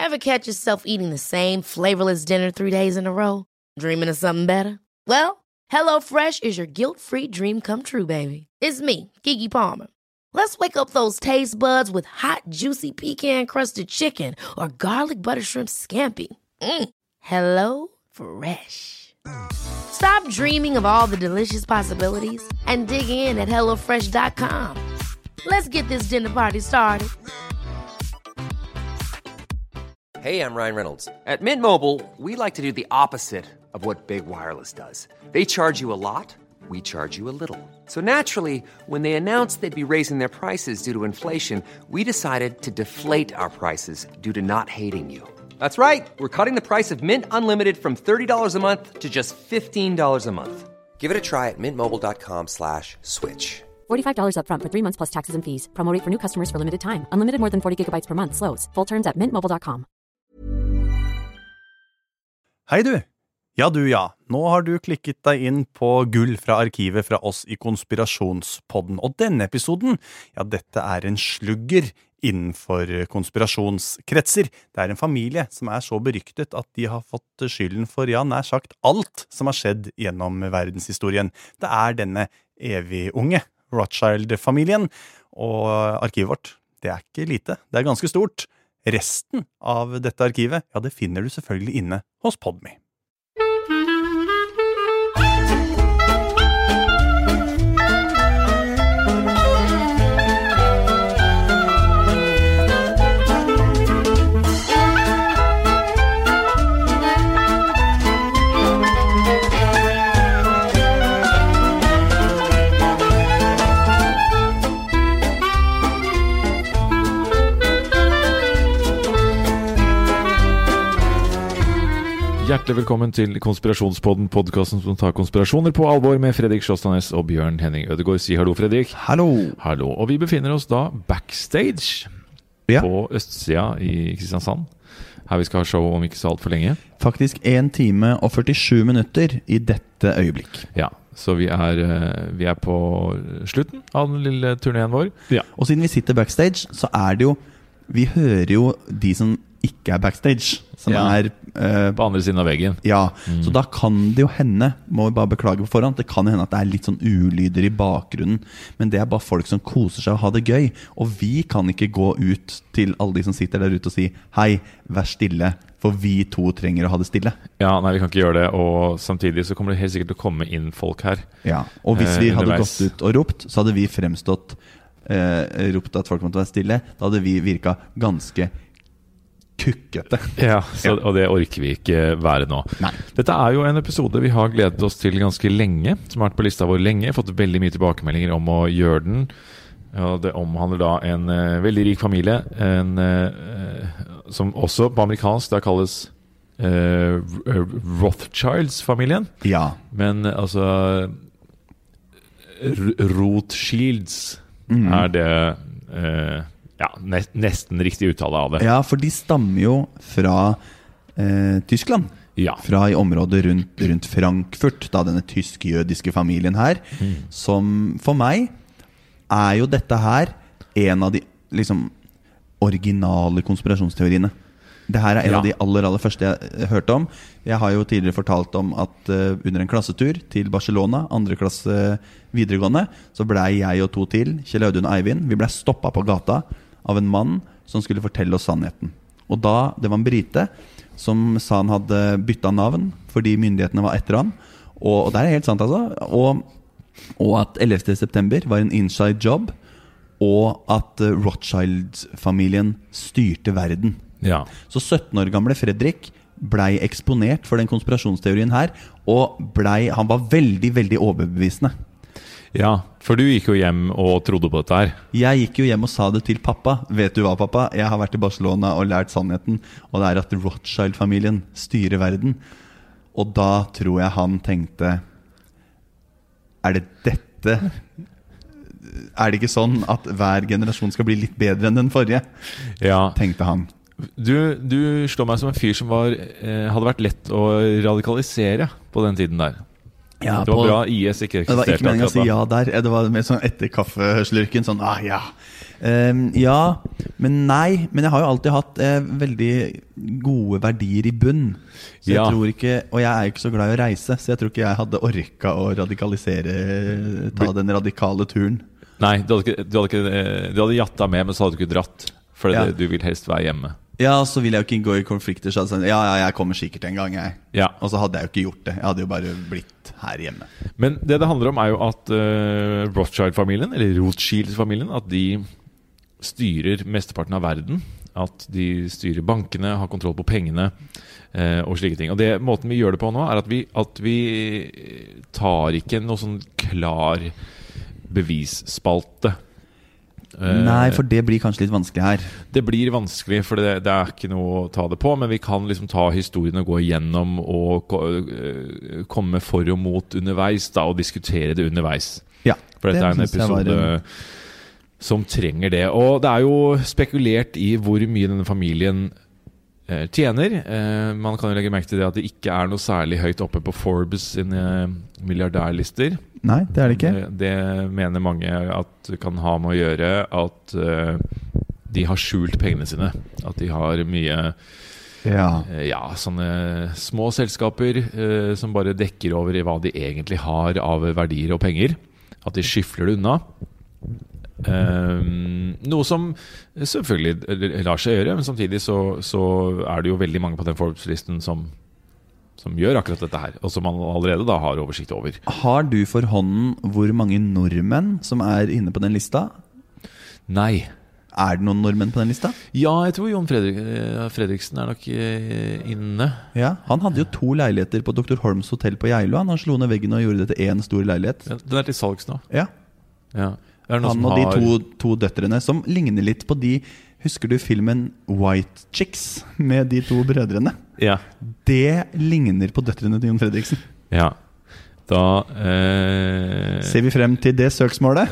Ever catch yourself eating the same flavorless dinner 3 days in a row? Dreaming of something better? Well, HelloFresh is your guilt-free dream come true, baby. It's me, Keke Palmer. Let's wake up those taste buds with hot, juicy pecan-crusted chicken or garlic butter shrimp scampi. Hello Fresh. Stop dreaming of all the delicious possibilities and dig in at HelloFresh.com. Let's get this dinner party started. Hey, I'm Ryan Reynolds. At Mint Mobile, we like to do the opposite of what Big Wireless does. They charge you a lot, we charge you a little. So naturally, when they announced they'd be raising their prices due to inflation, we decided to deflate our prices due to not hating you. That's right. We're cutting the price of Mint Unlimited from $30 a month to just $15 a month. Give it a try at mintmobile.com/switch. $45 up front for 3 months plus taxes and fees. Promo rate for new customers for limited time. Unlimited more than 40 gigabytes per month. Slows full terms at mintmobile.com. Hei du! Ja du ja, nå har du klikket deg inn på gull fra arkivet fra oss i Konspirasjonspodden, og denne episoden, ja dette er en slugger innenfor konspirasjonskretser. Det er en familie som er så beryktet at de har fått skylden for, ja, nær sagt alt som har skjedd gjennom verdenshistorien. Det er denne evig unge Rothschild-familien, og arkivet vårt, det er ikke lite, det er ganske stort. Resten av dette arkivet, ja, det finner du selvfølgelig inne hos Podme. Hjertelig velkommen til Konspirasjonspodden, podcasten som tar konspirasjoner på alvor med Fredrik Sjåstadnes og Bjørn Henning Ødegård. Si hallo, Fredrik. Hallo. Hallo. Og vi befinner oss da backstage på Østsida i Kristiansand. Her vi skal ha show om ikke så alt for lenge. Faktisk 1 time og 47 minutter i dette øyeblikk. Ja, så vi er på slutten av den lille turneen vår. Ja. Og siden vi sitter backstage, så er det jo, vi hører jo de som ikke er backstage, som er på andre siden av veggen. Ja, så da kan det jo hende, må vi bare beklage på forhånd, det kan hende at det er litt sånn ulyder i bakgrunnen, men det er bare folk som koser seg og har det gøy, og vi kan ikke gå ut til alle de som sitter der ute og si hei, vær stille, for vi to trenger å ha det stille. Ja, nei, vi kan ikke gjøre det, og samtidig så kommer det helt sikkert til å komme inn folk her. Ja, og hvis vi hadde gått ut og ropt, så hadde vi fremstått ropt at folk måtte være stille, da hadde vi virket ganske kukkete. Ja, og det orker vi ikke være nå. Nei. Dette er jo en episode vi har gledet oss til ganske lenge, som har vært på lista vår lenge, fått veldig mye tilbakemeldinger om å gjøre den. Ja, det omhandler da en veldig rik familie, som også på amerikansk da kalles Rothschilds-familien. Ja. Men altså Rothschilds er det ja, nesten riktig uttale av det. Ja, for de stammer jo fra Tyskland. Ja. Fra i området rundt Frankfurt, da denne tysk-jødiske familien her, som for meg er jo dette her en av de liksom originale konspirasjonsteoriene. Det her er en av de aller første jeg hørte om. Jeg har jo tidligere fortalt om at under en klassetur til Barcelona, 2. klasse videregående, så ble jeg og 2 til, Kjell Audun og Eivind, vi ble stoppet på gata av en mann som skulle fortelle oss sannheten. Og da, det var en brite som sa han hadde byttet navn fordi myndighetene var etter han. Og det er helt sant altså. Og at 11. september var en inside job, og at Rothschild-familien styrte verden. Ja. Så 17 år gamle Fredrik blei eksponert for den konspirasjonsteorien her, og han var veldig, veldig overbevisende. Ja, for du gikk jo hjem og trodde på dette her. Jeg gikk jo hjem og sa det til pappa. Vet du hva, pappa? Jeg har vært i Barcelona og lært sannheten, og det er at Rothschild-familien styrer verden. Og da tror jeg han tenkte, er det dette? Er det ikke sånn at hver generasjon skal bli litt bedre enn den forrige? Ja. Tenkte han. Du slår meg som en fyr som hadde vært lett å radikalisere på den tiden der. Ja, det var bra IS ikke eksisterte. Det var ikke meningen å si ja der. Det var mer sånn etter kaffeslurken, sånn, ja. Ja, men nei. Men jeg har jo alltid hatt veldig gode verdier i bunn. Så jeg tror ikke, og jeg er jo ikke så glad i å reise, så jeg tror ikke jeg hadde orket å radikalisere, ta den radikale turen. Nei, du hadde jatta med, men så hadde du ikke dratt. For du vil helst være hjemme. Ja, så vil jeg jo ikke gå i konflikter. Så sånn, jeg kommer sikkert en gang, jeg. Ja. Og så hadde jeg jo ikke gjort det. Jeg hadde jo bare blitt her hjemme. Men det handler om er jo at Rothschild-familien, eller Rothschild-familien, at de styrer mesteparten av verden. At de styrer bankene, har kontroll på pengene og slike ting. Og måten vi gjør det på nå, er at vi tar ikke noe sånn klar bevisspalte. Nei, for det blir kanskje litt vanskelig her. Det blir vanskelig, for det er ikke noe å ta det på. Men vi kan liksom ta historien og gå igjennom og komme for og mot underveis da, og diskutere det underveis. Ja, for dette er en episode som trenger det. Og det er jo spekulert i hvor mye denne familien tjener. Man kan jo legge merke til det at det ikke er noe særlig høyt oppe på Forbes sine milliardærlister. Nei, det er det ikke. Det mener mange at kan ha med å gjøre at de har skjult pengene sine. At de har mye sånne små selskaper som bare dekker over hva de egentlig har av verdier og penger. At de skyfler det unna. Noe som selvfølgelig lar seg gjøre, men samtidig så er det jo veldig mange på den Forbes-listen som gjør akkurat dette her, og som man allerede da har oversikt over. Har du for hånden hvor mange nordmenn som er inne på den lista? Nei. Er det noen nordmenn på den lista? Ja, jeg tror Jon Fredriksen er nok inne. Ja, han hadde jo 2 leiligheter på Dr. Holms hotell på Geilo. Han slo ned veggen og gjorde det til en stor leilighet. Ja, den er til salgs nå. Ja. Han og de to døtrene som ligner litt på de. Husker du filmen White Chicks med de 2 brødrene? Ja. Det ligner på døtrene til Jon Fredriksen. Ja. Da ser vi frem til det søksmålet.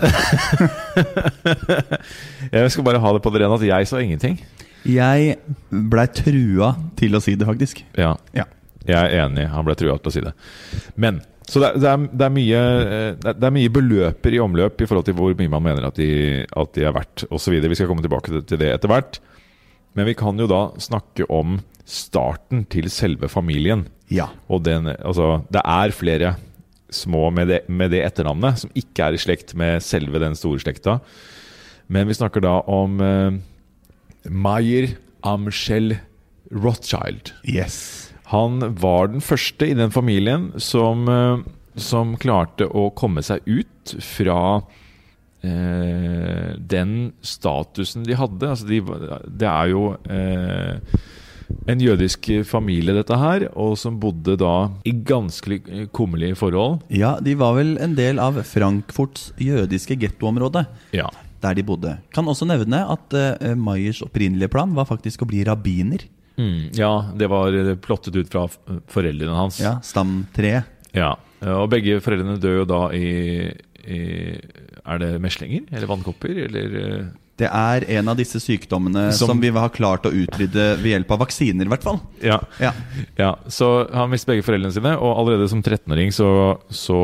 Jeg skal bare ha det på det rene at jeg sa ingenting. Jeg ble trua til å si det, faktisk. Ja. Jeg er enig, han ble trua til å si det. Men så det er mye beløper i omløp i forhold til hvor mye man mener at de er verdt, og så videre. Vi skal komme tilbake til det etter hvert. Men vi kan jo da snakke om starten til selve familien. Ja. Og det er flere små med det etternavnet som ikke er i slekt med selve den store slekta. Men vi snakker da om Meyer Amschel Rothschild. Yes. Han var den første i den familien som klarte å komme seg ut fra den statusen de hadde. Altså det er jo en jødisk familie dette her, og som bodde da i ganske kummerlige forhold. Ja, de var vel en del av Frankfurts jødiske gettoområde. Ja. Der de bodde. Kan også nevne at Meyers opprinnelige plan var faktisk å bli rabbiner. Ja, det var plottet ut fra foreldrene hans. Ja, stamtre. Ja, og begge foreldrene dør jo da er det meslinger, eller vannkopper, eller Det er en av disse sykdommene som vi har klart å utrydde ved hjelp av vaksiner, i hvert fall. Ja, så han mistet begge foreldrene sine, og allerede som 13-åring så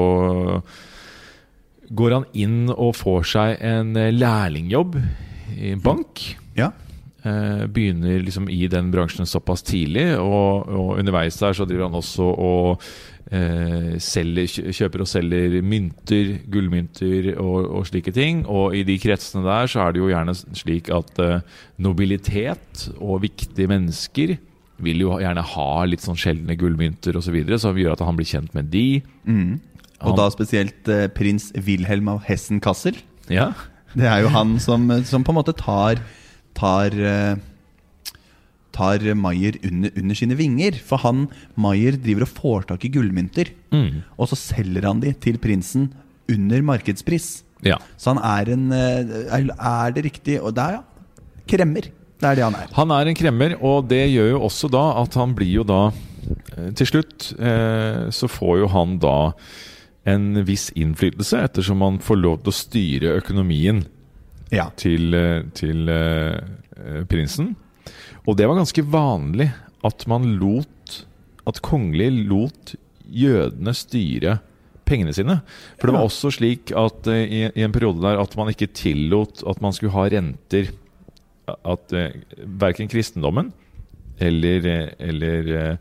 går han inn og får seg en lærlingjobb i en bank. Ja. Begynner liksom i den bransjen såpass tidlig, og underveis der så driver han også og kjøper og selger mynter, gullmynter og slike ting. Og i de kretsene der så er det jo gjerne slik at nobilitet og viktige mennesker vil jo gjerne ha litt sånn sjeldne gullmynter og så videre, som gjør at han blir kjent med de. Og da spesielt prins Wilhelm av Hessen-Kassel. Ja. Det er jo han som på en måte tar Meyer under sine vinger. For Meyer driver og får tak i gullmynter, og så selger han de til prinsen under markedspris. Ja. Så han er det riktig? Og det er kremmer. Det er det han er. Han er en kremmer, og det gjør jo også da at han blir jo da til slutt så får jo han da en viss innflytelse, ettersom han får lov til å styre økonomien til prinsen. Og det var ganske vanlig at kongelig lot jødene styre pengene sine. For det var også slik at i en periode der at man ikke tillot at man skulle ha renter, at hverken kristendommen eller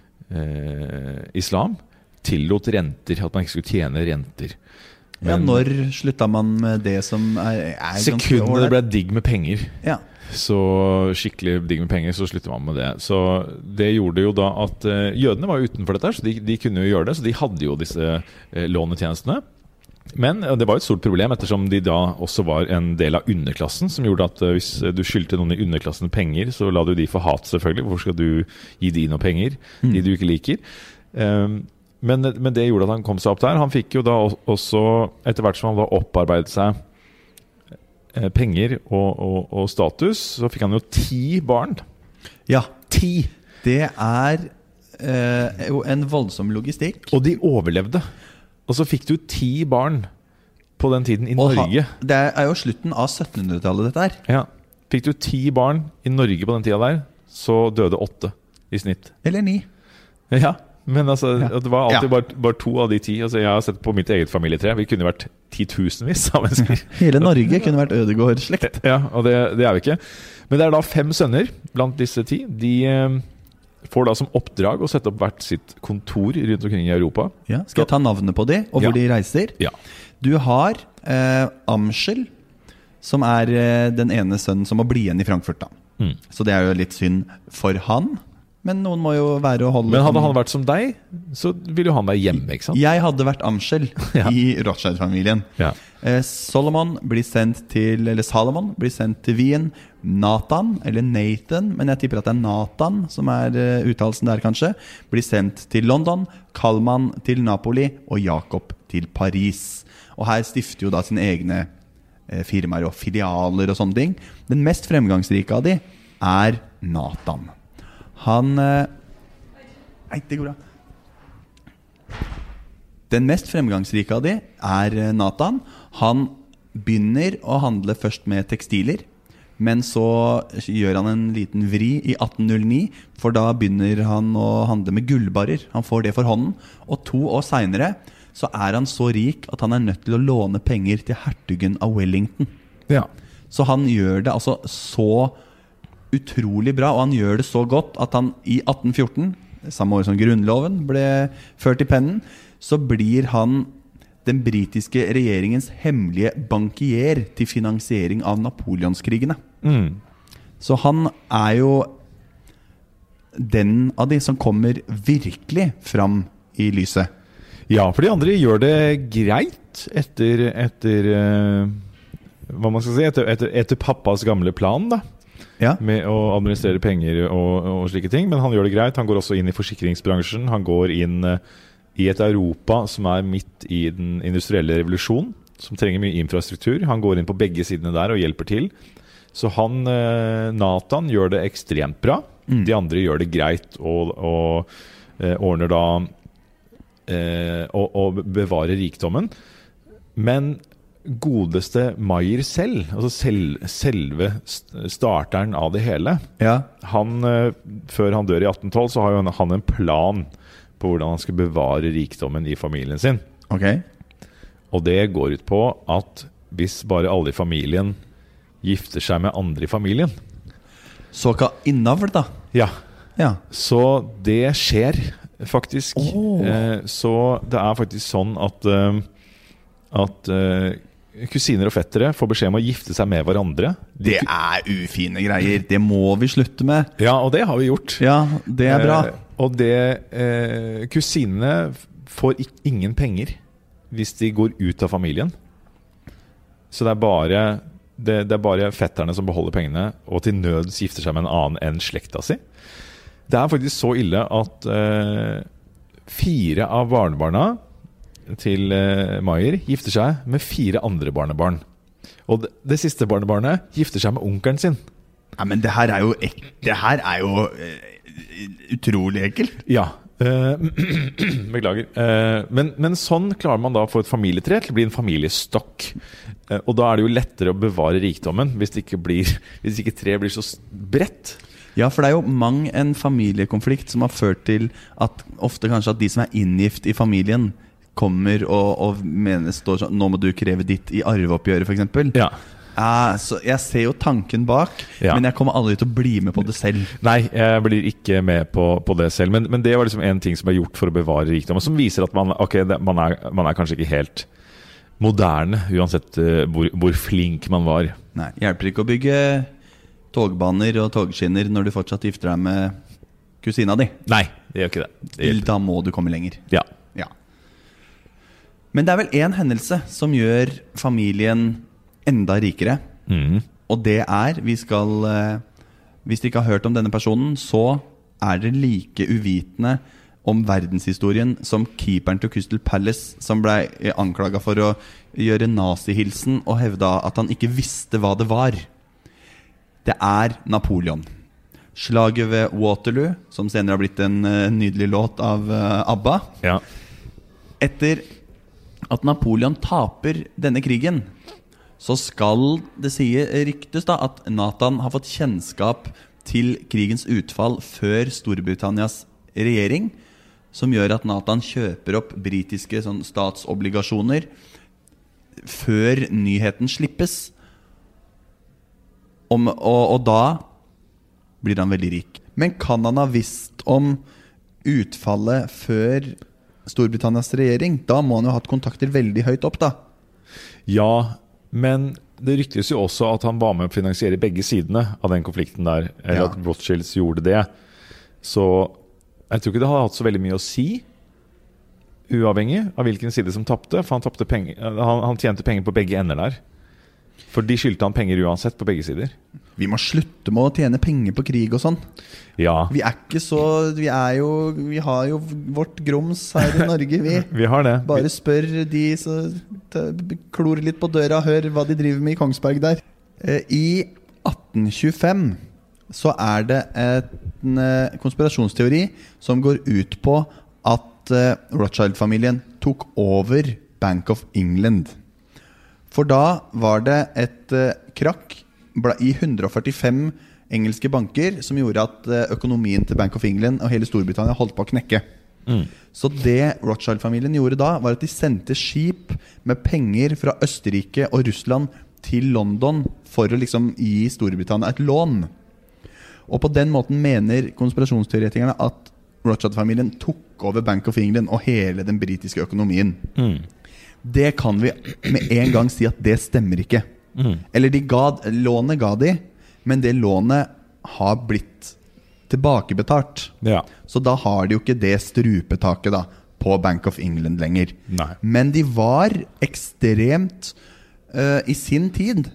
islam tillot renter, at man ikke skulle tjene renter. Ja, når slutta man med det som er sekundet det ble digg med penger. Ja. Så skikkelig digg med penger, så slutter man med det. Så det gjorde jo da at jødene var jo utenfor dette, så de kunne jo gjøre det, så de hadde jo disse lånetjenestene. Men det var jo et stort problem, ettersom de da også var en del av underklassen, som gjorde at hvis du skyldte noen i underklassen penger, så la du de få hat selvfølgelig. Hvorfor skal du gi de noe penger, de du ikke liker? Men det gjorde at han kom seg opp der. Han fikk jo da også, etter hvert som han da opparbeidet seg penger og status, så fikk han jo 10 barn. Ja, 10! Det jo en voldsom logistikk. Og de overlevde. Og så fikk du 10 barn på den tiden i Norge. Det jo slutten av 1700-tallet dette her. Ja. Fikk du 10 barn i Norge på den tida der, så døde 8 i snitt. Eller 9. Ja. Men altså, det var alltid bare 2 av de 10. Altså, jeg har sett på mitt eget familietre. Vi kunne vært 10.000-vis av mennesker. Hele Norge kunne vært Ødegård-slekt. Ja, og det vi ikke. Men det da 5 sønner blant disse 10. De får da som oppdrag å sette opp hvert sitt kontor rundt omkring i Europa. Ja, skal jeg ta navnet på de, og hvor de reiser? Ja. Du har Amschel, som den ene sønnen som må bli igjen i Frankfurt da. Så det jo litt synd for han. Men noen må jo være å holde... Men hadde han vært som deg, så ville jo han være hjemme, ikke sant? Jeg hadde vært Amschel i Rothschild-familien. Ja. Salomon blir sendt til Wien. Nathan, eller Nathan, men jeg tipper at det Nathan som uttalelsen der kanskje, blir sendt til London, Kalman til Napoli og Jakob til Paris. Og her stifter jo da sine egne firmaer og filialer og sånne ting. Den mest fremgangsrike av de Nathan. Han Nei, det går bra. Den mest fremgangsrike av de Nathan. Han begynner å handle først med tekstiler, men så gjør han en liten vri i 1809, for da begynner han å handle med gullbarrer. Han får det for hånden, og 2 år senere så han så rik at han nødt til å låne penger til hertugen av Wellington. Ja. Så han gjør det altså så utrolig bra, og han gjør det så godt at han i 1814, samme år som grunnloven ble ført i pennen, så blir han den britiske regjeringens hemmelige bankier til finansiering av Napoleonskrigene. Så han jo den av de som kommer virkelig fram i lyset. Ja, for de andre gjør det greit etter hva man skal si, etter pappas gamle plan da. Ja. Med å administrere penger og slike ting. Men han gjør det greit. Han går også inn i forsikringsbransjen. Han går inn i et Europa som midt i den industrielle revolusjonen, som trenger mye infrastruktur. Han går inn på begge sidene der og hjelper til. Så Nathan gjør det ekstremt bra. De andre gjør det greit og ordner da og bevarer rikdommen. Men godeste Meyer selv, altså selve starteren av det hele, før han dør i 1812, så har jo han en plan på hvordan han skal bevare rikdommen i familien sin. Okay. Og det går ut på at hvis bare alle i familien gifter seg med andre i familien, såkalt innavl da? Ja. Så det skjer faktisk. Så det faktisk sånn at kusiner og fettere får beskjed om å gifte seg med hverandre. Det ufine greier. Det må vi slutte med. Ja, og det har vi gjort. Ja, det bra. Og kusinene får ingen penger hvis de går ut av familien. Så det bare fetterne som beholder pengene, og til nøds gifter seg med en annen enn slekta si. Det faktisk så ille at 4 av barnebarna til Meyer gifter seg med 4 andre barnebarn. Og det siste barnebarnet gifter seg med onkelen sin. Ja, men det her jo utrolig ekkelt. Ja. Beklager. Men sånn klarer man da å få et familietre til å bli en familiestokk. Og da det jo lettere å bevare rikdommen hvis ikke tre blir så bredt. Ja, for det jo en familiekonflikt som har ført til at ofte kanskje at de som inngift i familien kommer og mener står sånn, nå må du kreve ditt I arveoppgjøret for eksempel. Ja. Så jeg ser jo tanken bak, men jeg kommer aldri til å bli med på det selv. Nei, jeg blir ikke med på det selv, men det var liksom en ting som er gjort for å bevare rikdom, og som viser at man er kanskje ikke helt moderne, uansett hvor flink man var. Nei, hjelper ikke å bygge togbaner og togskinner når du fortsatt gifter deg med kusina di. Nei, det gjør ikke det. Da må du komme lenger. Ja. Men det vel en hendelse som gjør familien enda rikere. Og det hvis dere ikke har hørt om denne personen, så det like uvitende om verdenshistorien som keeperen til Crystal Palace, som ble anklaget for å gjøre nazihilsen og hevda at han ikke visste hva det var. Det Napoleon. Slaget ved Waterloo, som senere har blitt en nydelig låt av ABBA. Ja. Etter at Napoleon taper denne krigen, så skal det ryktes da at Nathan har fått kjennskap til krigens utfall før Storbritannias regjering, som gjør at Nathan kjøper opp britiske statsobligasjoner før nyheten slippes. Og da blir han veldig rik. Men kan han ha visst om utfallet før Storbritannias regjering? Da må han jo ha hatt kontakter veldig høyt opp da. Ja, men det ryktes jo også at han var med å finansiere begge sidene av den konflikten der, eller at Rothschilds gjorde det. Så jeg tror ikke det har hatt så veldig mye å si, uavhengig av hvilken side som tappte, for han tjente penger på begge ender der. For de skyldte han penger uansett på begge sider. Vi må slutte med å tjene penger på krig og sånn. Ja. Vi ikke så vi har jo vårt grums her I Norge, vi. Vi har det. Bare spør de så klor litt på døra, hør hva de driver med I Kongsberg der. I 1825 så det en konspirasjonsteori som går ut på at Rothschild-familien tok over Bank of England. For da var det et krakk I 145 engelske banker som gjorde at økonomien til Bank of England og hele Storbritannia holdt på å knekke. Så det Rothschild-familien gjorde da var at de sendte skip med penger fra Østerrike og Russland til London for å liksom gi Storbritannia et lån. Og på den måten mener konspirasjonsteoretikerne at Rothschild-familien tok over Bank of England og hele den britiske økonomien. Det kan vi med en gang si at det stemmer ikke. Eller lånet ga de, men det lånet har blitt tilbakebetalt. Ja. Så da har de jo ikke det strupetaket da, på Bank of England lenger. Nei. Men de var ekstremt I sin tid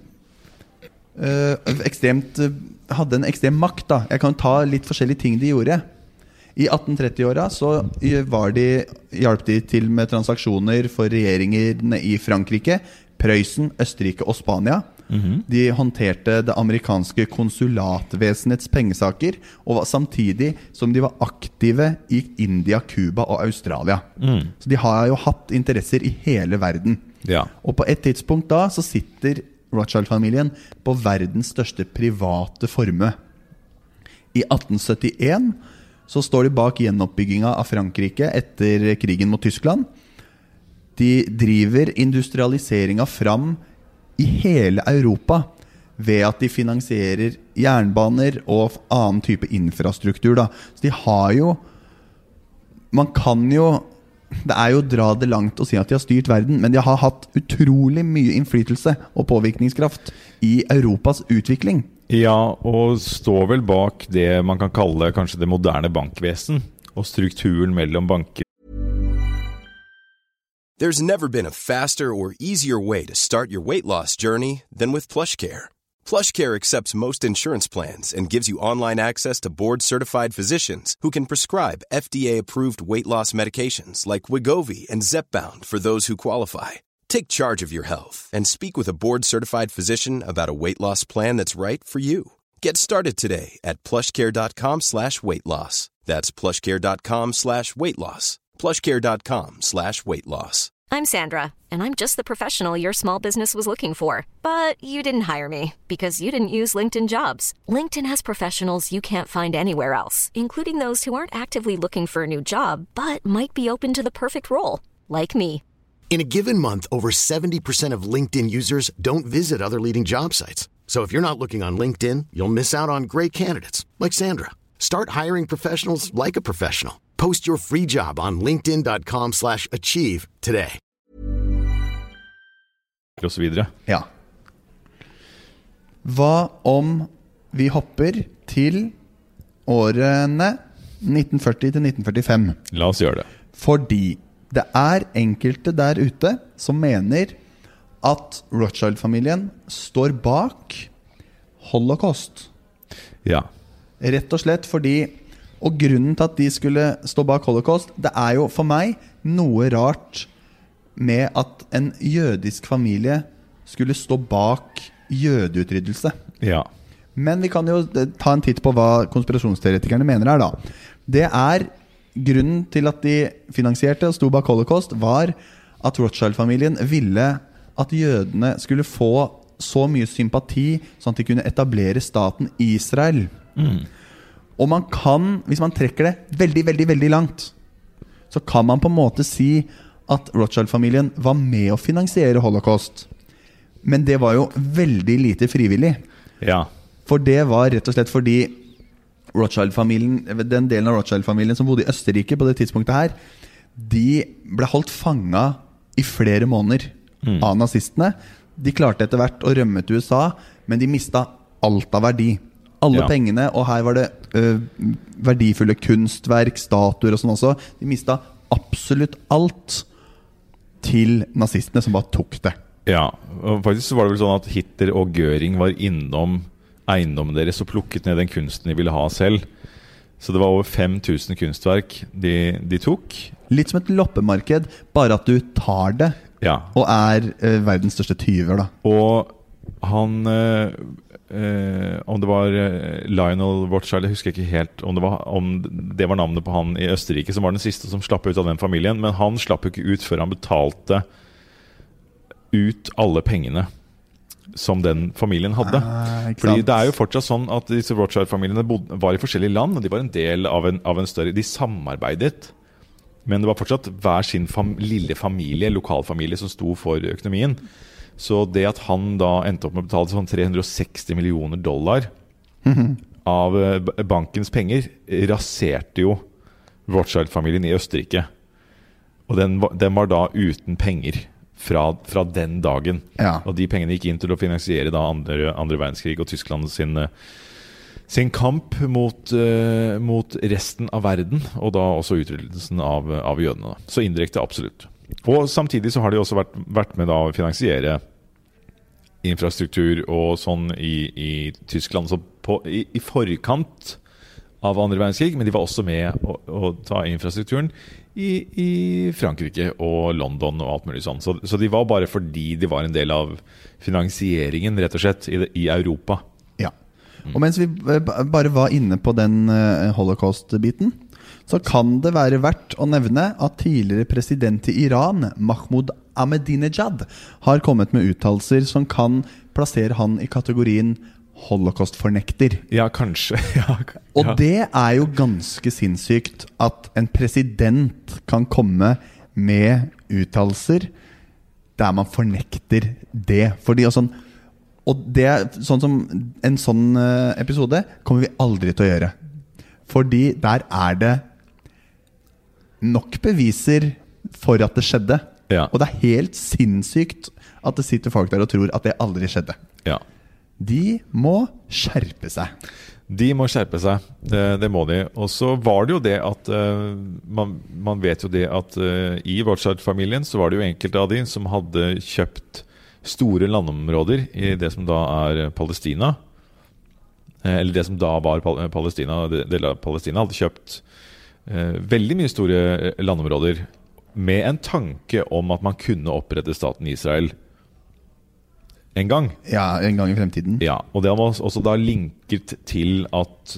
hadde en ekstrem makt da. Jeg kan ta litt forskjellige ting de gjorde. I 1830-åra så hjalp de til med transaksjoner for regjeringene I Frankrike, Prøysen, Østerrike og Spania. De håndterte det amerikanske konsulatvesenets pengesaker, og samtidig som de var aktive I India, Cuba og Australia. Så de har jo hatt interesser I hele verden. Ja. Og på et tidspunkt da så sitter Rothschild-familien på verdens største private formue. I 1871 så står de bak gjenoppbygginga av Frankrike etter krigen mot Tyskland. De driver industrialiseringa fram I hele Europa ved at de finansierer jernbaner og annen type infrastruktur da. Så de har jo man kan jo det jo dra det langt å si at de har styrt verden, men de har hatt utrolig mye innflytelse og påvirkningskraft I Europas utvikling. Ja, og står vel bak det man kan kalle kanskje det moderne bankvesen og strukturen mellom banker. There's never been a faster or easier way to start your weight loss journey than with PlushCare. PlushCare accepts most insurance plans and gives you online access to board-certified physicians who can prescribe FDA-approved weight loss medications like Wegovy and Zepbound for those who qualify. Take charge of your health and speak with a board-certified physician about a weight loss plan that's right for you. Get started today at plushcare.com/weightloss. That's plushcare.com/weightloss. plushcare.com/weightloss. I'm Sandra, and I'm just the professional your small business was looking for. But you didn't hire me because you didn't use LinkedIn Jobs. LinkedIn has professionals you can't find anywhere else, including those who aren't actively looking for a new job, but might be open to the perfect role, like me. In a given month, over 70% of LinkedIn users don't visit other leading job sites. So if you're not looking on LinkedIn, you'll miss out on great candidates like Sandra. Start hiring professionals like a professional. Post your free job on linkedin.com/achieve today. Og så videre. Ja. Hva om vi hopper til årene 1940 til 1945? La oss gjøre det. Fordi det enkelte der ute som mener at Rothschild-familien står bak Holocaust. Ja. Rett og slett fordi, og grunnen til at de skulle stå bak Holocaust, det jo for meg noe rart med at en jødisk familie skulle stå bak jødeutryddelse. Ja. Men vi kan jo ta en titt på hva konspirasjonsteoretikerne mener her da. Det grunnen til at de finansierte og sto bak Holocaust var at Rothschild-familien ville at jødene skulle få så mye sympati sånn at de kunne etablere staten Israel. Og man kan, hvis man trekker det veldig, veldig, veldig langt, så kan man på en måte si at Rothschild-familien var med å finansiere Holocaust. Men det var jo veldig lite frivillig. Ja. For det var rett og slett fordi Rothschild-familien, den delen av Rothschild-familien som bodde i Østerrike på det tidspunktet her, de ble holdt fanget i flere måneder av nazistene. De klarte etter hvert å rømme til USA, men de mistet alt av verdi. Alle pengene, og her var det verdifulle kunstverk, statuer og sånn også. De mistet absolutt alt til nazistene som bare tok det. Ja, og faktisk så var det vel sånn at Hitler og Göring var innom eiendommen deres og plukket ned den kunsten de ville ha selv. Så det var over 5000 kunstverk de tok. Litt som et loppemarked, bare at du tar det, og verdens største tyver da. Og han, om det var Lionel Rothschild, jeg husker ikke helt om det var navnet på han i Østerrike, som var den siste som slapp ut av den familien, men han slapp jo ikke ut før han betalte ut alle pengene som den familien hadde. Fordi det jo fortsatt sånn at disse Rothschild-familiene var i forskjellige land, og de var en del av en større, de samarbeidet, men det var fortsatt hver sin lille familie, lokalfamilie, som sto for økonomien. Så det at han da endte opp med å betale sånn $360 millioner av bankens penger, raserte jo Rothschild-familien i Østerrike. Og den var da uten penger fra den dagen. Og de pengene gikk inn til å finansiere da andre verdenskrig og Tyskland sin kamp mot resten av verden, og da også utryddelsen av jødene. Så indirekte absolutt. Og samtidig så har de også vært med da å finansiere infrastruktur og sånn i Tyskland, så i forkant av andre verdenskrig, men de var også med å ta infrastrukturen i Frankrike og London og alt mulig sånn. Så de var bare fordi de var en del av finansieringen, rett og slett, i Europa. Ja. Og mens vi bare var inne på den holocaust-biten, så kan det være verdt å nevne at tidligere president i Iran, Mahmoud Ahmadinejad, har kommet med uttalelser som kan plassere han i kategorien holocaust-fornekter. Ja, kanskje. Og det jo ganske sinnssykt at en president kan komme med uttalelser der man fornekter det. Fordi og det sånn som en sånn episode kommer vi aldri til å gjøre. Fordi der det nok beviser for at det skjedde. Og det helt sinnssykt at det sitter folk der og tror at det aldri skjedde. Ja. De må skjerpe seg. De må skjerpe seg, det må de. Og så var det jo det at man vet jo det at i Rothschild-familien så var det jo enkelte av de som hadde kjøpt store landområder i det som da Palestina. Eller det som da var Palestina, deler av Palestina hadde kjøpt veldig mye store landområder med en tanke om at man kunne opprette staten Israel en gang. Ja, en gang i fremtiden. Ja, og det var også da linket til at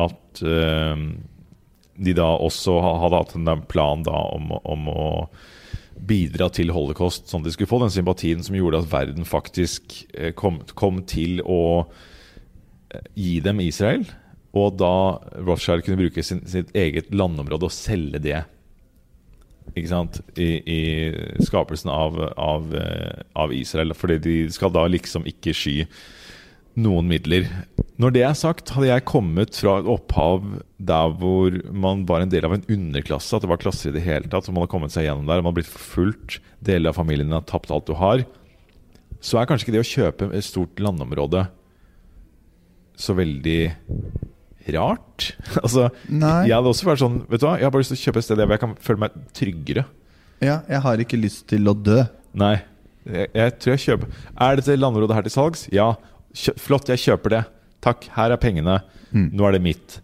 de da også hadde hatt en plan da om å bidra til holocaust, sånn at de skulle få den sympatien som gjorde at verden faktisk kom til å gi dem Israel, og da Rothschild kunne bruke sitt eget landområde og selge det ikke sant, i skapelsen av Israel, fordi de skal da liksom ikke sky noen midler. Når det sagt, hadde jeg kommet fra et opphav der hvor man var en del av en underklasse, at det var klasser i det hele tatt, så man har kommet seg gjennom der, man har blitt forfulgt, deler av familien har tapt alt du har, så kanskje ikke det å kjøpe et stort landområde så veldig rart. Altså, jeg hadde også vært sånn, vet du hva, jeg har bare lyst til å kjøpe et sted hvor jeg kan føle meg tryggere. Ja, jeg har ikke lyst til å dø. Nei, jeg tror jeg kjøper. Er dette landområdet her til salgs? Ja, flott, jeg kjøper det. Takk, her pengene. Nå det mitt.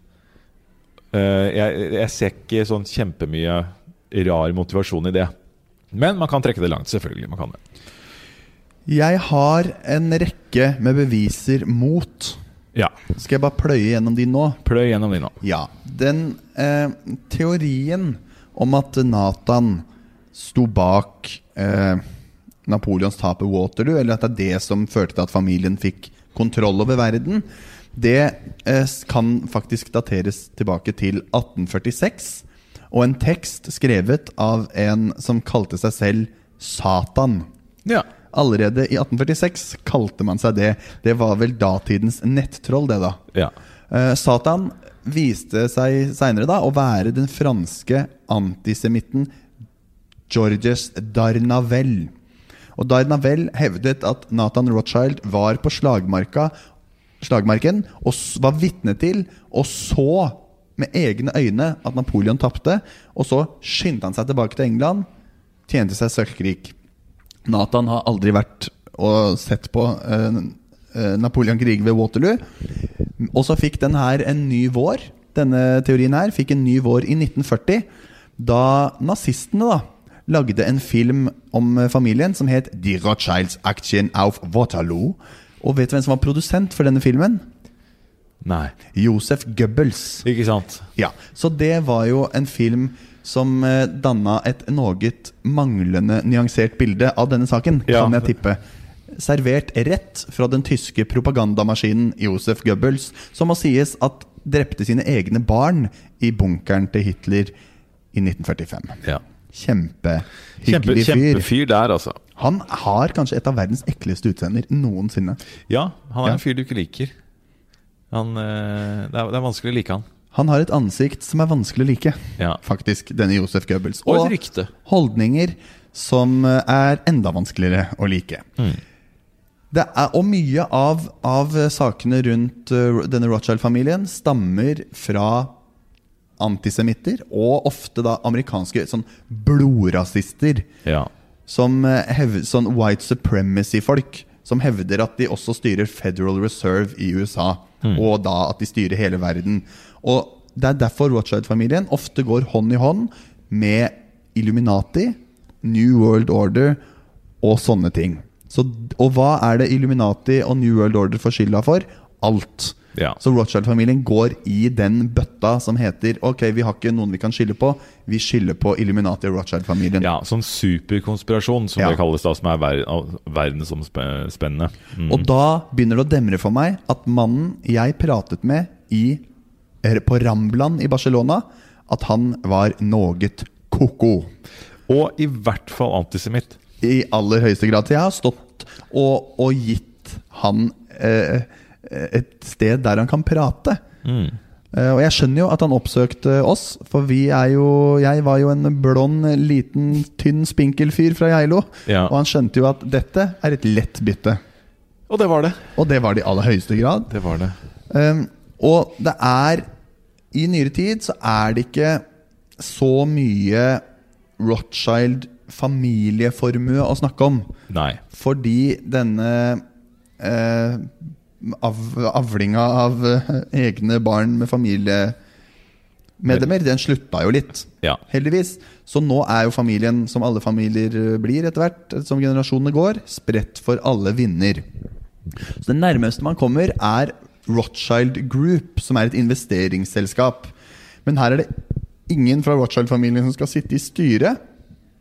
Jeg ser ikke sånn kjempemye rar motivasjon i det. Men man kan trekke det langt, selvfølgelig. Man kan det. Jeg har en rekke med beviser mot. Ja. Skal jeg bare pløye gjennom de nå? Pløy gjennom de nå. Ja, den teorien om at Nathan sto bak Napoleons tap i Waterloo, eller at det det som førte til at familien fikk kontroll over verden, det kan faktisk dateres tilbake til 1846, og en tekst skrevet av en som kalte seg selv Satan. Ja. Allerede i 1846 kalte man seg det. Det var vel datidens nettroll, det da. Ja. Satan viste seg senere da å være den franske antisemitten Georges Darnavell. Og Darnavell hevdet at Nathan Rothschild var på slagmarken og var vitne til og så med egne øyne at Napoleon tappte, og så skyndte han seg tilbake til England, tjente seg sølvkrig. Nathan har aldri vært og sett på Napoleon krig ved Waterloo. Og så fikk den her en ny vår. Denne teorien her fikk en ny vår i 1940, da nazistene da lagde en film om familien som het Die Rothschilds Aktien auf Waterloo. Og vet du hvem som var produsent for denne filmen? Nei. Joseph Goebbels. Ikke sant? Ja, så det var jo en film som dannet et noget manglende nyansert bilde av denne saken, kan jeg tippe. Servert rett fra den tyske propagandamaskinen Joseph Goebbels, som må sies at drepte sine egne barn i bunkeren til Hitler i 1945. Ja. Kjempehyggelig fyr. Kjempefyr der, altså. Han har kanskje et av verdens ekleste utseender noensinne. Ja, han en fyr du ikke liker. Det er vanskelig å like han. Han har et ansikt som er vanskelig å like, faktisk, denne Joseph Goebbels. Og et rykte. Holdninger som er enda vanskeligere å like. Det og mye av sakene rundt denne Rothschild-familien stammer fra antisemitter, og ofte da amerikanske sånn blodrasister, som sånn white supremacy-folk, som hevder at de også styrer Federal Reserve i USA, og da at de styrer hele verden. Og det derfor Rothschild-familien ofte går hånd i hånd med Illuminati, New World Order og sånne ting. Og hva det Illuminati og New World Order får skylda for? Alt. Ja. Så Rothschild-familien går i den bøtta som heter ok, vi har ikke noen vi kan skylde på, vi skylder på Illuminati og Rothschild-familien. Ja, sånn superkonspirasjon som det kalles da, som verdensomspennende. Og da begynner det å demre for meg at mannen jeg pratet med på Ramblan i Barcelona, at han var noget koko. Og i hvert fall antisemitt. I aller høyeste grad. Jeg har stått og gitt han et sted der han kan prate. Og jeg skjønner jo at han oppsøkte oss, for jeg var jo en blond, liten, tynn, spinkel fyr fra Geilo, og han skjønte jo at dette et lett bytte. Og det var det. Og det var det i aller høyeste grad. Det var det. Og det i nyere tid så det ikke så mye Rothschild familieformue å snakke om. Nei. Fordi denne avlinga av egne barn med familiemedlemmer, den slutta jo litt, heldigvis. Så nå jo familien, som alle familier blir etter hvert, som generasjonene går, spredt for alle vinner. Så det nærmeste man kommer Rothschild Group, som et investeringsselskap. Men her det ingen fra Rothschild-familien som skal sitte i styret.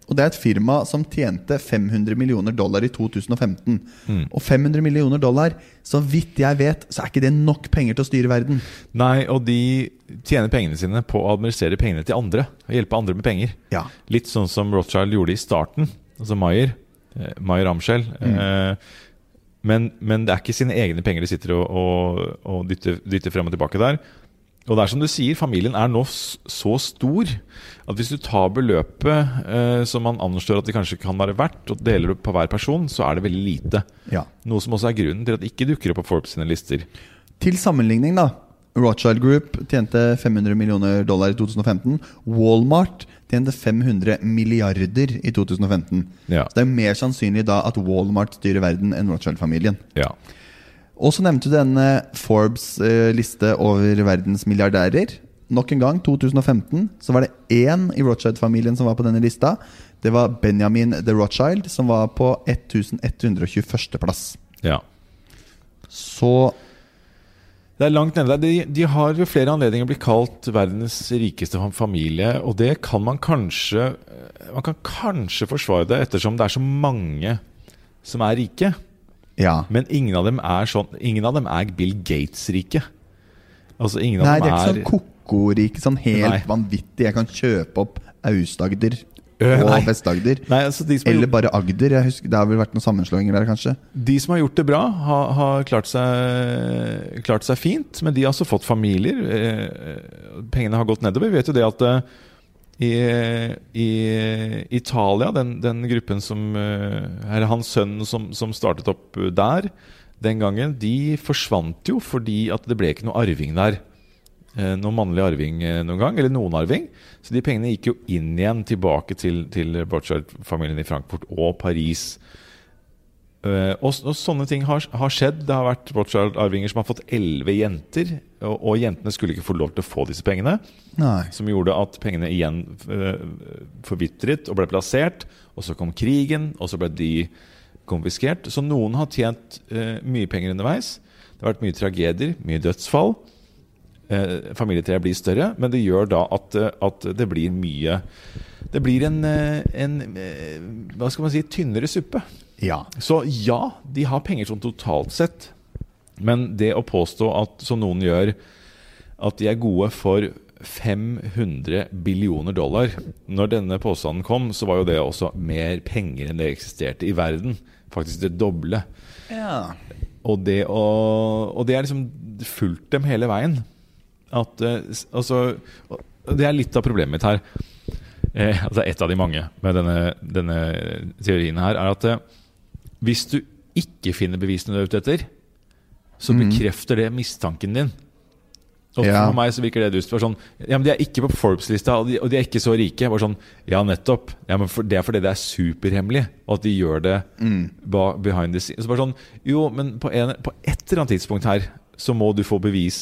Og det et firma som tjente $500 millioner i 2015. Og $500 millioner, så vidt jeg vet, så ikke det nok penger til å styre verden. Nei, og de tjener pengene sine på å administrere pengene til andre, og hjelpe andre med penger. Ja. Litt sånn som Rothschild gjorde i starten, altså Mayer Amschel. Men det ikke sine egne penger de sitter og dytter frem og tilbake der. Og det som du sier, familien nå så stor at hvis du tar beløpet som man anslår at det kanskje kan være verdt, og deler det på hver person, så det veldig lite. Ja. Noe som også grunnen til at det ikke dukker opp på Forbes sine lister. Til sammenligning da, Rothschild Group tjente $500 millioner i 2015. Walmart tjente 500 milliarder i 2015. Ja. Så det mer sannsynlig da at Walmart styrer verden enn Rothschild-familien. Ja. Og så nevnte du denne Forbes liste over verdens milliardærer. Nok en gang, 2015, så var det én i Rothschild-familien som var på denne lista. Det var Benjamin de Rothschild, som var på 1121. plass. Ja. Så det langt nede der. De har ved flere anledninger blitt kalt verdens rikeste familie, og det kan man kan kanskje forsvare det, ettersom det så mange som rike. ja. Men ingen av dem Bill Gates-rike. Altså ingen av Nei, dem det ikke sånn koko-rike, sånn helt Nei. vanvittig. Jeg kan kjøpe opp Aust-Agder og Nei. Vest-Agder. Nei, altså de som har Eller bare Agder. Jeg husker, det har vel vært noen sammenslåinger der, kanskje. De som har gjort det bra, har klart seg fint, men de har også fått familier. Pengene har gått nedover. Vi vet jo det at i Italia, den gruppen som hans sønn som startet opp der den gangen, de forsvant jo fordi at det ble ikke noe arving der. Noen mannlig arving noen gang, eller noen arving. Så de pengene gikk jo inn igjen tilbake til Rothschild-familien i Frankfurt og Paris. Og sånne ting har skjedd. Det har vært Rothschild-arvinger som har fått 11 jenter, og jentene skulle ikke få lov til å få disse pengene. Nei. Som gjorde at pengene igjen forvitret og ble plassert, og så kom krigen, og så ble de konfiskert. Så noen har tjent mye penger underveis. Det har vært mye tragedier, mye dødsfall. Familietreet blir større, men det gjør da at det blir mye. Det blir en hva skal man si, tynnere suppe. Ja. Så ja, de har penger sånn totalt sett, men det å påstå at, som noen gjør, at de gode for $500 billioner. Når denne påstanden kom, så var jo det også mer penger enn det eksisterte i verden. Faktisk det doble. Ja. Og det liksom fulgt dem hele veien. At, altså, det litt av problemet mitt her. Altså et av de mange med denne teorien her, at hvis du ikke finner bevisene du ute etter, så bekrefter det mistanken din. Og for meg så virker det dust. For sånn, ja, men de ikke på Forbes-lista, og de ikke så rike. Bare sånn, ja, nettopp. Ja, men det fordi det superhemmelig, og at de gjør det behind the scenes. Så bare sånn, jo, men på et eller annet tidspunkt her, så må du få bevis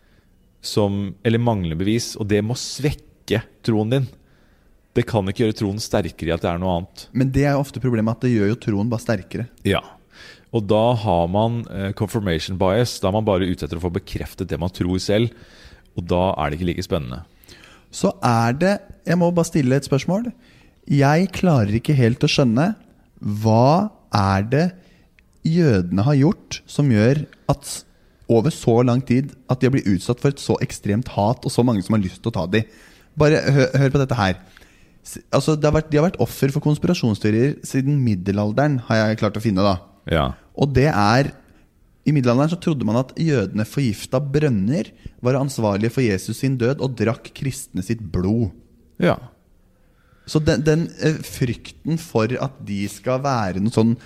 eller manglende bevis, og det må svekke troen din. Det kan ikke gjøre troen sterkere i at det noe annet. Men det ofte problemet at det gjør jo troen bare sterkere. Ja. Og da har man confirmation bias. Da man bare ute etter å få bekreftet det man tror selv. Og da det ikke like spennende. Så det, jeg må bare stille et spørsmål. Jeg klarer ikke helt å skjønne, hva det jødene har gjort som gjør at over så lang tid at de har blitt utsatt for et så ekstremt hat, og så mange som har lyst til å ta dem. Bare hør på dette her. Altså, de har vært offer for konspirasjonsteorier siden middelalderen, har jeg klart å finne da. Ja. Og det i middelalderen så trodde man at jødene forgiftet brønner, var ansvarlige for Jesus sin død og drakk kristne sitt blod. Ja. Så den frykten for at de skal være noe sånn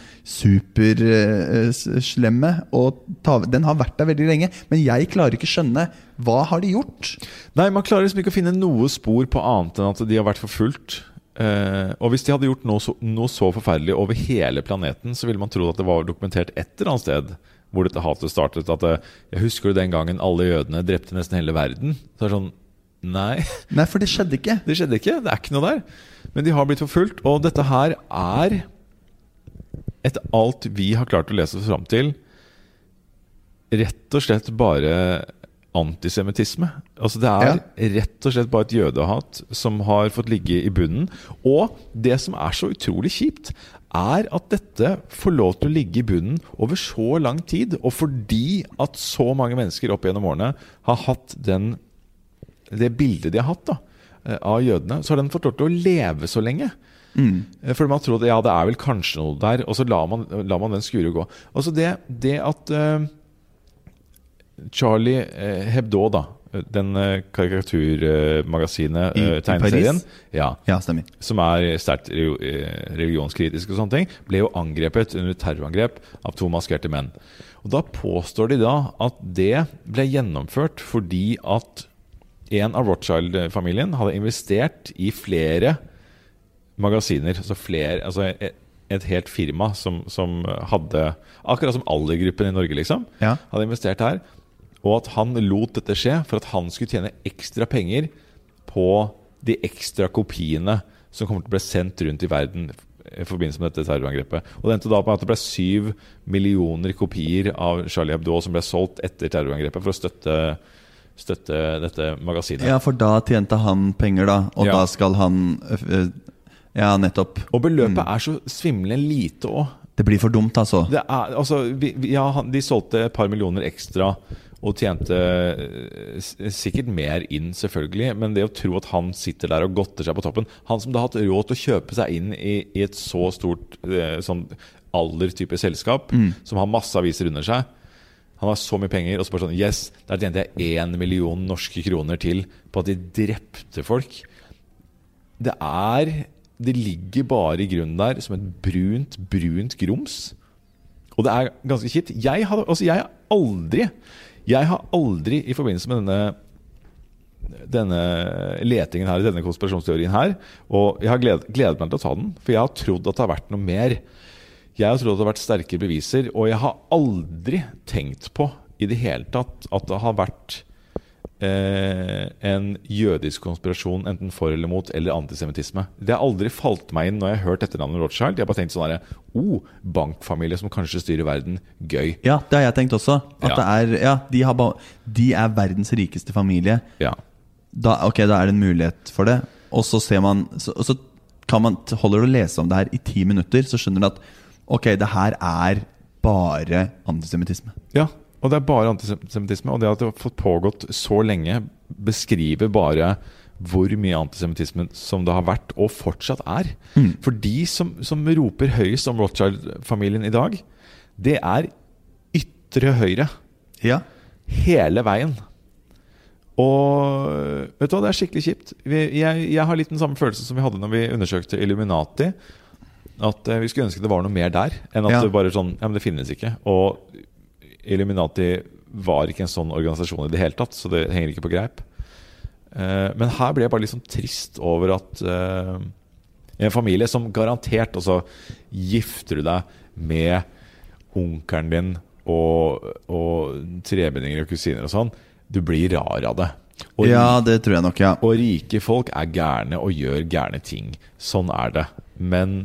superslemme, den har vært der veldig lenge. Men jeg klarer ikke skjønne, hva har de gjort? Nei, man klarer liksom ikke å finne noe spor på annet enn at de har vært forfulgt. Og hvis de hadde gjort noe så forferdelig over hele planeten, så ville man tro at det var dokumentert et eller annet sted hvor dette hatet startet. At jeg husker den gangen alle jødene drepte nesten hele verden. Så sånn, nei, for det skjedde ikke. Det ikke noe der. Men de har blitt forfulgt. Og dette her etter alt vi har klart å lese oss fram til, rett og slett bare antisemittisme. Altså det rett og slett bare et jødehat som har fått ligge i bunnen. Og det som så utrolig kjipt, at dette får lov til å ligge i bunnen over så lang tid, og fordi at så mange mennesker opp gjennom årene har hatt det bildet de har hatt av jødene, så har den fått lov til å leve så lenge. For man tror at det vel kanskje noe der, og så lar man den skure gå. Altså det at Charlie Hebdo den karikaturmagasinet tegneserien stemmer. Som sterkt religionskritisk og sånne ting, ble jo angrepet under terrorangrep av 2 maskerte menn. Og da påstår de at det ble gjennomført fordi at en av Rothschild-familien hadde investert i flere magasiner, altså et helt firma som hadde, akkurat som Allergruppen i Norge liksom, hadde investert her, og at han lot dette skje for at han skulle tjene ekstra penger på de ekstra kopiene som kommer til å bli sendt rundt i verden i forbindelse med dette terrorangrepet. Og det endte da på at det ble 7 millioner kopier av Charlie Hebdo som ble solgt etter terrorangrepet for å støtte dette magasinet. Ja, for da tjente han penger da, og da skal han nettopp. Og beløpet så svimlende lite også. Det blir for dumt altså. De solgte et par millioner ekstra og tjente sikkert mer inn selvfølgelig, men det å tro at han sitter der og godter seg på toppen, han som da har hatt råd til å kjøpe seg inn i et så stort sånn alder-type selskap, som har masse aviser under seg, han har så mye penger, og så bare sånn, yes, der tjente jeg 1 million norske kroner til på at de drepte folk. Det ligger bare i grunnen der som et brunt grums, og det ganske kjipt. Jeg har aldri i forbindelse med denne letingen her, denne konspirasjonsteorien her, og jeg har gledet meg til å ta den, for jeg har trodd at det har vært noe mer. Jeg har trodd at det har vært sterke beviser, og jeg har aldri tenkt på i det hele tatt at det har vært en jødisk konspirasjon enten for eller mot, eller antisemittisme. Det har aldri falt meg inn når jeg har hørt etternavnet Rothschild. Jeg har bare tenkt sånn der, bankfamilie som kanskje styrer verden, gøy. Ja, det har jeg tenkt også. At de verdens rikeste familie. Ja. Da det en mulighet for det. Og så ser man, så kan man, holder du å lese om det her i 10 minutter, så skjønner du at det her bare antisemittisme. Ja. Og det bare antisemittisme, og det at det har fått pågått så lenge beskriver bare hvor mye antisemittisme som det har vært og fortsatt For de som roper høyest om Rothschild-familien i dag, det ytre høyre. Ja. Hele veien. Og vet du hva, det skikkelig kjipt. Jeg har litt den samme følelsen som vi hadde når vi undersøkte Illuminati, at vi skulle ønske det var noe mer der, enn at det bare sånn, men det finnes ikke. Og Illuminati var ikke en sånn organisasjon i det hele tatt, så det henger ikke på greip. Men her ble jeg bare litt sånn trist over at en familie som garantert, og så gifter du deg med onkelen din og tremenninger og kusiner og sånn, du blir rar av det. Det tror jeg nok, Og rike folk gærne og gjør gærne ting. Sånn det. Men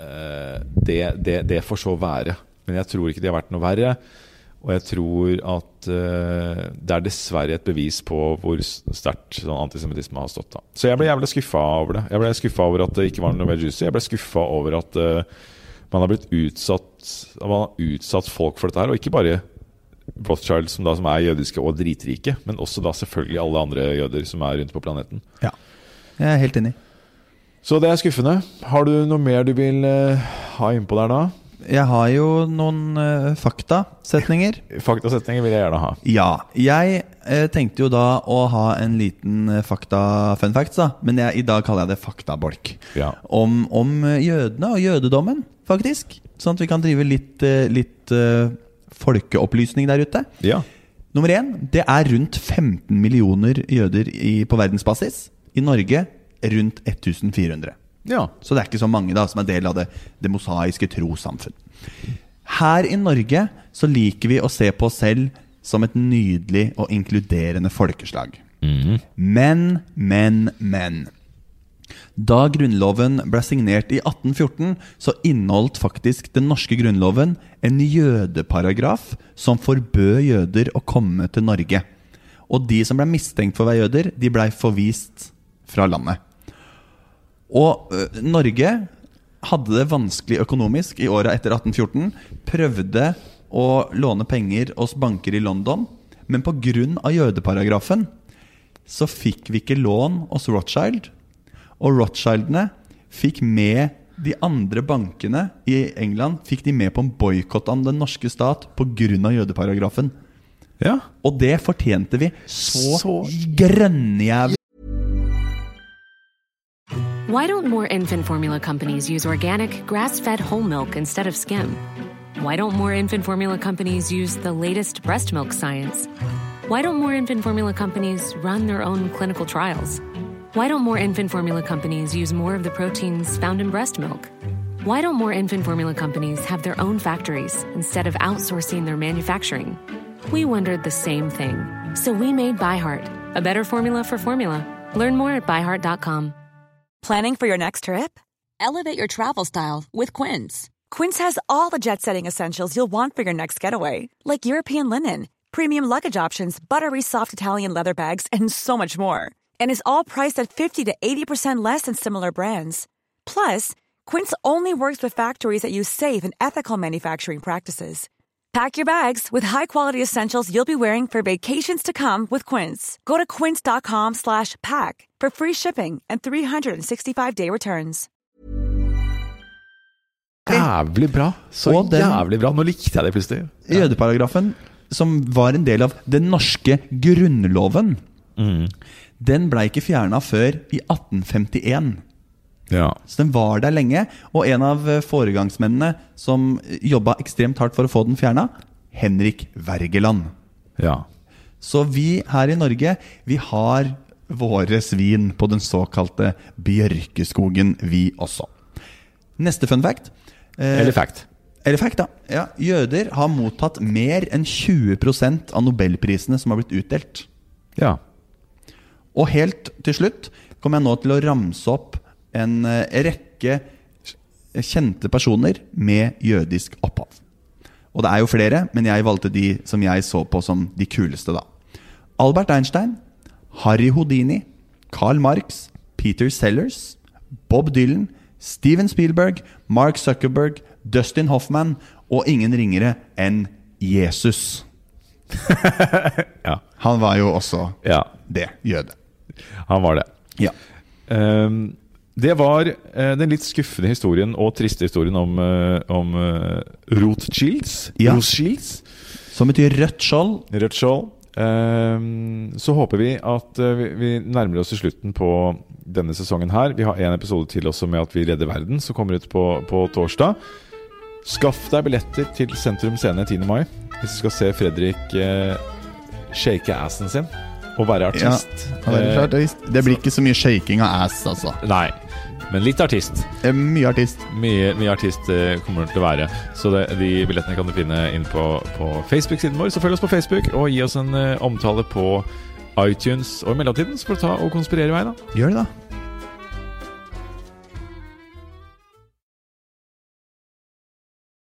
det får så være. Men jeg tror ikke det har vært noe verre. Og jeg tror at det dessverre et bevis på hvor sterkt sånn antisemittisme har stått da. Så jeg ble jævlig skuffet over det. Jeg ble skuffet over at det ikke var noe mer juicy. Jeg ble skuffet over at man har blitt utsatt folk for dette her. Og ikke bare Rothschild som jødiske og dritrike, men også da selvfølgelig alle andre jøder som rundt på planeten. Ja, jeg helt enig. Så det skuffende. Har du noe mer du vil ha innpå der da? Jeg har jo noen faktasetninger. Faktasetninger vil jeg gjerne ha. Ja, jeg tenkte jo da å ha en liten fun facts da. Men i dag kaller jeg det faktabolk. Ja. Om jødene og jødedommen, faktisk. Sånn at vi kan drive litt folkeopplysning der ute. Ja. Nummer 1, det rundt 15 millioner jøder på verdensbasis. I Norge rundt 1400. Ja. Så det ikke så mange da som del av det mosaiske trossamfunn. Her i Norge så liker vi å se på oss selv som et nydelig og inkluderende folkeslag. Men da grunnloven ble signert i 1814, så inneholdt faktisk den norske grunnloven en jødeparagraf som forbød jøder å komme til Norge. Og de som ble mistenkt for å være jøder, de ble forvist fra landet. Og Norge hadde det vanskelig økonomisk i året etter 1814, prøvde å låne penger hos banker i London, men på grunn av jødeparagrafen så fikk vi ikke lån hos Rothschild, og Rothschildene fikk med de andre bankene i England, fikk de med på en boykott av den norske stat på grunn av jødeparagrafen. Ja. Og det fortjente vi så grønnjævlig. Why don't more infant formula companies use organic, grass-fed whole milk instead of skim? Why don't more infant formula companies use the latest breast milk science? Why don't more infant formula companies run their own clinical trials? Why don't more infant formula companies use more of the proteins found in breast milk? Why don't more infant formula companies have their own factories instead of outsourcing their manufacturing? We wondered the same thing. So we made ByHeart, a better formula for formula. Learn more at byheart.com. Planning for your next trip? Elevate your travel style with Quince. Quince has all the jet-setting essentials you'll want for your next getaway, like European linen, premium luggage options, buttery soft Italian leather bags, and so much more. And is all priced at 50 to 80% less than similar brands. Plus, Quince only works with factories that use safe and ethical manufacturing practices. Pack your bags with high-quality essentials you'll be wearing for vacations to come with Quince. Go to quince.com/pack for free shipping and 365-day returns. Jævlig bra. Så jævlig bra. Nå likte jeg det plutselig. Jødeparagrafen, som var en del av den norske grunnloven, den ble ikke fjernet før i 1851. Ja. Så den var der lenge, og en av foregangsmennene som jobbet ekstremt hardt for å få den fjernet, Henrik Wergeland. Ja. Så vi her i Norge, vi har våre svin på den såkalte bjørkeskogen vi også. Neste fun fact. Eller fact. Eller fact, da. Ja, jøder har mottatt mer enn 20% av Nobelprisene som har blitt utdelt. Ja. Og helt til slutt kommer jeg nå til å ramse opp en rekke kjente personer med jødisk opphav. Og det er jo flere, men jeg valgte de som jeg så på som de kuleste da. Albert Einstein, Harry Houdini, Karl Marx, Peter Sellers, Bob Dylan, Steven Spielberg, Mark Zuckerberg, Dustin Hoffman og ingen ringere enn Jesus. Ja. Han var jo også det, jøde. Han var det. Ja. Det var den litt skuffende historien og triste historien om Rothschilds. Ja. Rothschilds. Som betyr rødt skjold. Rødt skjold. Så håper vi at vi nærmer oss til slutten på denne sesongen her. Vi har en episode til også med at vi redder verden, som kommer ut på torsdag. Skaff deg billetter til Sentrum Scene 10. mai hvis du skal se Fredrik shake assen sin og være artist. Ja, det blir ikke så mye shaking av ass, altså. Nei, men litt artist. Mye artist. Mye artist kommer det til å være. Så de billettene kan du finne inn på Facebook-siden vår. Så følg oss på Facebook og gi oss en omtale på iTunes. Og i mellomtiden så får du ta og konspirere i vei da. Gjør det da.